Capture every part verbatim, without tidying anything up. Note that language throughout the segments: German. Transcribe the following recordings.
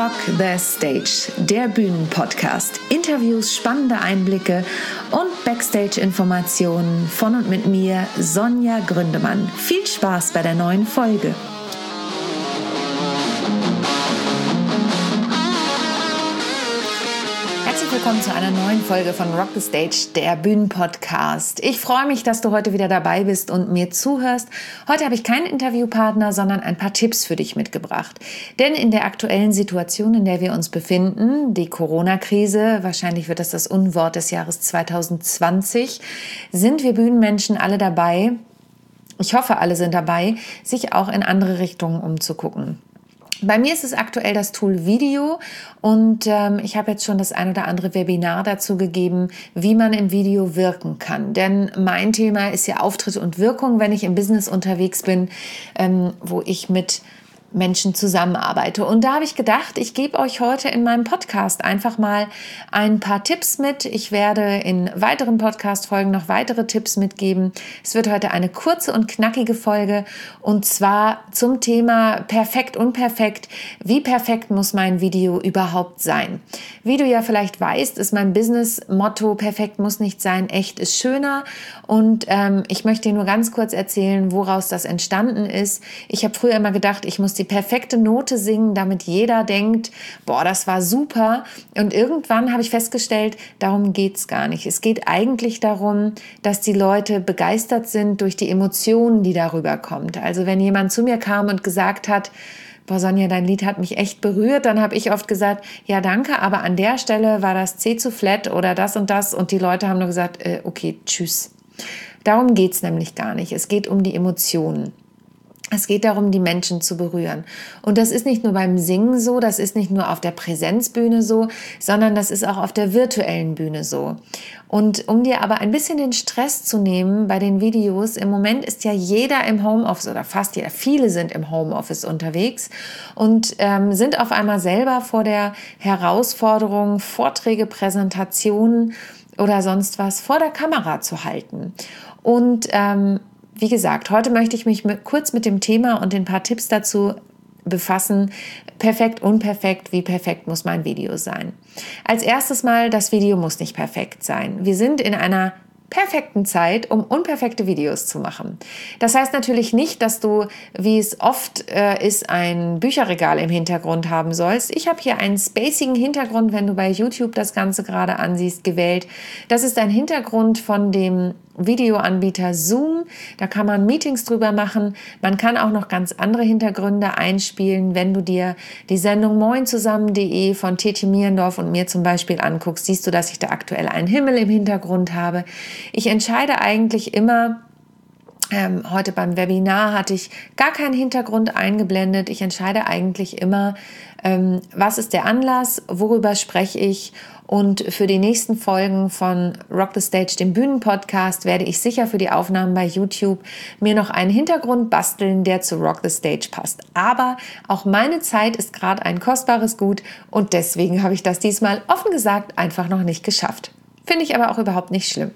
Rock the Stage, der Bühnenpodcast. Interviews, spannende Einblicke und Backstage-Informationen von und mit mir, Sonja Gründemann. Viel Spaß bei der neuen Folge. Willkommen zu einer neuen Folge von Rock the Stage, der Bühnenpodcast. Ich freue mich, dass du heute wieder dabei bist und mir zuhörst. Heute habe ich keinen Interviewpartner, sondern ein paar Tipps für dich mitgebracht. Denn in der aktuellen Situation, in der wir uns befinden, die Corona-Krise, wahrscheinlich wird das das Unwort des Jahres zwanzig zwanzig, sind wir Bühnenmenschen alle dabei, ich hoffe, alle sind dabei, sich auch in andere Richtungen umzugucken. Bei mir ist es aktuell das Tool Video und ähm, ich habe jetzt schon das ein oder andere Webinar dazu gegeben, wie man im Video wirken kann. Denn mein Thema ist ja Auftritt und Wirkung, wenn ich im Business unterwegs bin, ähm, wo ich mit Menschen zusammenarbeite. Und da habe ich gedacht, ich gebe euch heute in meinem Podcast einfach mal ein paar Tipps mit. Ich werde in weiteren Podcast-Folgen noch weitere Tipps mitgeben. Es wird heute eine kurze und knackige Folge und zwar zum Thema perfekt, unperfekt. Wie perfekt muss mein Video überhaupt sein? Wie du ja vielleicht weißt, ist mein Business-Motto: perfekt muss nicht sein, echt ist schöner. Und ähm, ich möchte dir nur ganz kurz erzählen, woraus das entstanden ist. Ich habe früher immer gedacht, ich muss die perfekte Note singen, damit jeder denkt, boah, das war super. Und irgendwann habe ich festgestellt, darum geht's gar nicht. Es geht eigentlich darum, dass die Leute begeistert sind durch die Emotionen, die darüber kommt. Also wenn jemand zu mir kam und gesagt hat, boah, Sonja, dein Lied hat mich echt berührt, dann habe ich oft gesagt, ja danke, aber an der Stelle war das C zu flat oder das und das und die Leute haben nur gesagt, äh, okay, tschüss. Darum geht's nämlich gar nicht. Es geht um die Emotionen. Es geht darum, die Menschen zu berühren. Und das ist nicht nur beim Singen so, das ist nicht nur auf der Präsenzbühne so, sondern das ist auch auf der virtuellen Bühne so. Und um dir aber ein bisschen den Stress zu nehmen bei den Videos, im Moment ist ja jeder im Homeoffice oder fast jeder, viele sind im Homeoffice unterwegs und ähm, sind auf einmal selber vor der Herausforderung, Vorträge, Präsentationen oder sonst was vor der Kamera zu halten. Und ähm, Wie gesagt, heute möchte ich mich mit, kurz mit dem Thema und den paar Tipps dazu befassen. Perfekt, unperfekt, wie perfekt muss mein Video sein? Als erstes mal, das Video muss nicht perfekt sein. Wir sind in einer perfekten Zeit, um unperfekte Videos zu machen. Das heißt natürlich nicht, dass du, wie es oft äh, ist, ein Bücherregal im Hintergrund haben sollst. Ich habe hier einen spacigen Hintergrund, wenn du bei YouTube das Ganze gerade ansiehst, gewählt. Das ist ein Hintergrund von dem Videoanbieter Zoom. Da kann man Meetings drüber machen. Man kann auch noch ganz andere Hintergründe einspielen. Wenn du dir die Sendung moin zusammen punkt de von Tetje Mierendorf und mir zum Beispiel anguckst, siehst du, dass ich da aktuell einen Himmel im Hintergrund habe. Ich entscheide eigentlich immer, ähm, heute beim Webinar hatte ich gar keinen Hintergrund eingeblendet. Ich entscheide eigentlich immer, ähm, was ist der Anlass, worüber spreche ich. Und für die nächsten Folgen von Rock the Stage, dem Bühnenpodcast, werde ich sicher für die Aufnahmen bei YouTube mir noch einen Hintergrund basteln, der zu Rock the Stage passt. Aber auch meine Zeit ist gerade ein kostbares Gut und deswegen habe ich das diesmal offen gesagt einfach noch nicht geschafft. Finde ich aber auch überhaupt nicht schlimm.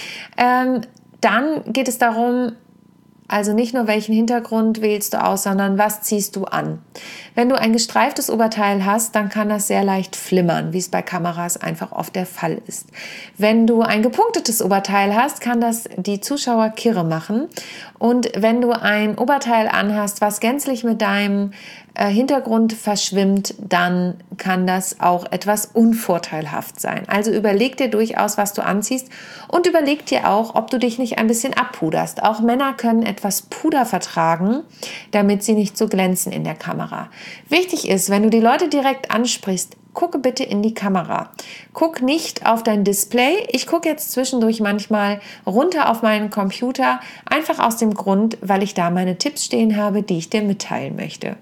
Ähm, dann geht es darum, also nicht nur welchen Hintergrund wählst du aus, sondern was ziehst du an. Wenn du ein gestreiftes Oberteil hast, dann kann das sehr leicht flimmern, wie es bei Kameras einfach oft der Fall ist. Wenn du ein gepunktetes Oberteil hast, kann das die Zuschauer kirre machen. Und wenn du ein Oberteil anhast, was gänzlich mit deinem äh, Hintergrund verschwimmt, dann kann das auch etwas unvorteilhaft sein. Also überleg dir durchaus, was du anziehst und überleg dir auch, ob du dich nicht ein bisschen abpuderst. Auch Männer können etwas Puder vertragen, damit sie nicht so glänzen in der Kamera. Wichtig ist, wenn du die Leute direkt ansprichst, gucke bitte in die Kamera. Guck nicht auf dein Display. Ich gucke jetzt zwischendurch manchmal runter auf meinen Computer, einfach aus dem Grund, weil ich da meine Tipps stehen habe, die ich dir mitteilen möchte.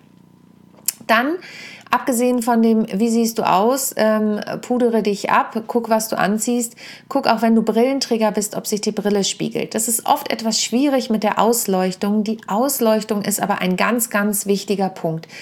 Dann, abgesehen von dem, wie siehst du aus, ähm, pudere dich ab, guck, was du anziehst, guck auch, wenn du Brillenträger bist, ob sich die Brille spiegelt. Das ist oft etwas schwierig mit der Ausleuchtung. Die Ausleuchtung ist aber ein ganz, ganz wichtiger Punkt.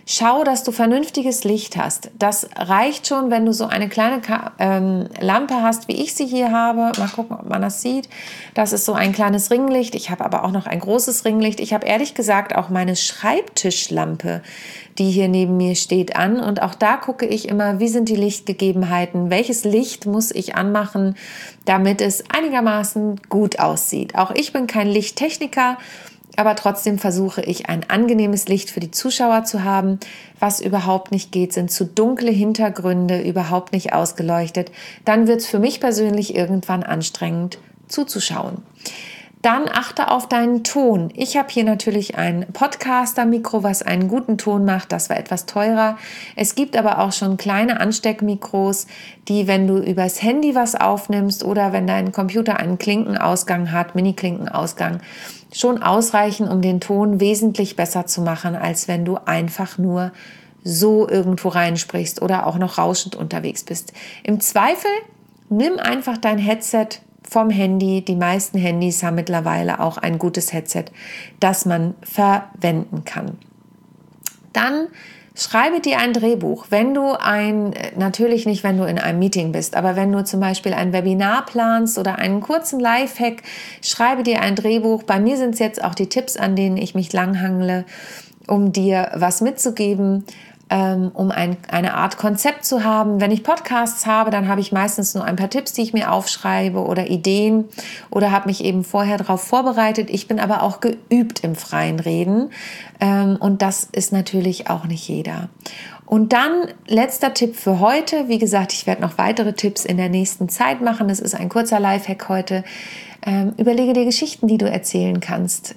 Schau, dass du vernünftiges Licht hast. Das reicht schon, wenn du so eine kleine ähm, Lampe hast, wie ich sie hier habe. Mal gucken, ob man das sieht. Das ist so ein kleines Ringlicht. Ich habe aber auch noch ein großes Ringlicht. Ich habe ehrlich gesagt auch meine Schreibtischlampe, die hier neben mir steht, an. Und auch da gucke ich immer, wie sind die Lichtgegebenheiten? Welches Licht muss ich anmachen, damit es einigermaßen gut aussieht? Auch ich bin kein Lichttechniker, aber trotzdem versuche ich, ein angenehmes Licht für die Zuschauer zu haben. Was überhaupt nicht geht, sind zu dunkle Hintergründe, überhaupt nicht ausgeleuchtet. Dann wird es für mich persönlich irgendwann anstrengend zuzuschauen. Dann achte auf deinen Ton. Ich habe hier natürlich ein Podcaster-Mikro, was einen guten Ton macht. Das war etwas teurer. Es gibt aber auch schon kleine Ansteckmikros, die, wenn du übers Handy was aufnimmst oder wenn dein Computer einen Klinkenausgang hat, Mini-Klinkenausgang, schon ausreichen, um den Ton wesentlich besser zu machen, als wenn du einfach nur so irgendwo reinsprichst oder auch noch rauschend unterwegs bist. Im Zweifel nimm einfach dein Headset vom Handy. Die meisten Handys haben mittlerweile auch ein gutes Headset, das man verwenden kann. Dann schreibe dir ein Drehbuch. Wenn du ein, natürlich nicht, wenn du in einem Meeting bist, aber wenn du zum Beispiel ein Webinar planst oder einen kurzen Lifehack, schreibe dir ein Drehbuch. Bei mir sind es jetzt auch die Tipps, an denen ich mich langhangle, um dir was mitzugeben, um ein, eine Art Konzept zu haben. Wenn ich Podcasts habe, dann habe ich meistens nur ein paar Tipps, die ich mir aufschreibe oder Ideen oder habe mich eben vorher darauf vorbereitet. Ich bin aber auch geübt im freien Reden und das ist natürlich auch nicht jeder. Und dann letzter Tipp für heute. Wie gesagt, ich werde noch weitere Tipps in der nächsten Zeit machen. Das ist ein kurzer Lifehack heute. Überlege dir Geschichten, die du erzählen kannst.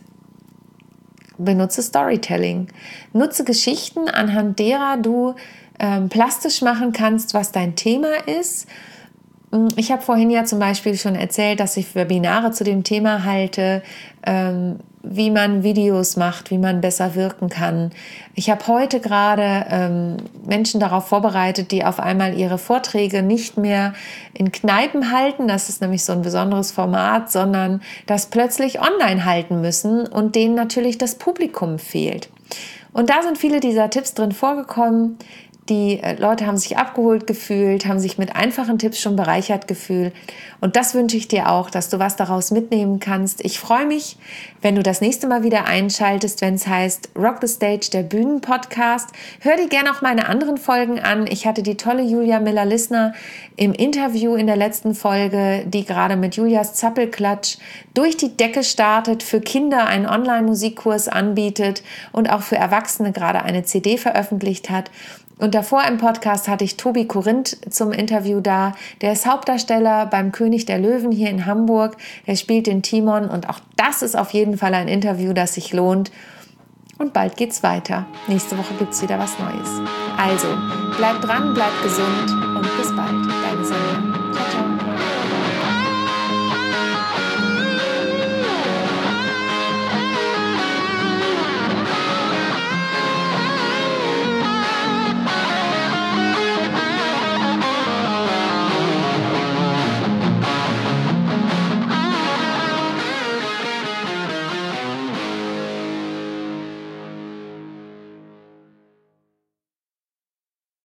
Benutze Storytelling. Nutze Geschichten, anhand derer du ähm, plastisch machen kannst, was dein Thema ist. Ich habe vorhin ja zum Beispiel schon erzählt, dass ich Webinare zu dem Thema halte, ähm, wie man Videos macht, wie man besser wirken kann. Ich habe heute gerade ähm, Menschen darauf vorbereitet, die auf einmal ihre Vorträge nicht mehr in Kneipen halten, das ist nämlich so ein besonderes Format, sondern das plötzlich online halten müssen und denen natürlich das Publikum fehlt. Und da sind viele dieser Tipps drin vorgekommen. Die Leute haben sich abgeholt gefühlt, haben sich mit einfachen Tipps schon bereichert gefühlt. Und das wünsche ich dir auch, dass du was daraus mitnehmen kannst. Ich freue mich, wenn du das nächste Mal wieder einschaltest, wenn es heißt Rock the Stage, der Bühnenpodcast. Hör dir gerne auch meine anderen Folgen an. Ich hatte die tolle Julia Miller-Lissner im Interview in der letzten Folge, die gerade mit Julias Zappelklatsch durch die Decke startet, für Kinder einen Online-Musikkurs anbietet und auch für Erwachsene gerade eine C D veröffentlicht hat. Und davor im Podcast hatte ich Tobi Korinth zum Interview da. Der ist Hauptdarsteller beim König der Löwen hier in Hamburg. Der spielt den Timon und auch das ist auf jeden Fall ein Interview, das sich lohnt. Und bald geht's weiter. Nächste Woche gibt's wieder was Neues. Also, bleib dran, bleib gesund und bis bald. Deine Sonja. Ciao, ciao.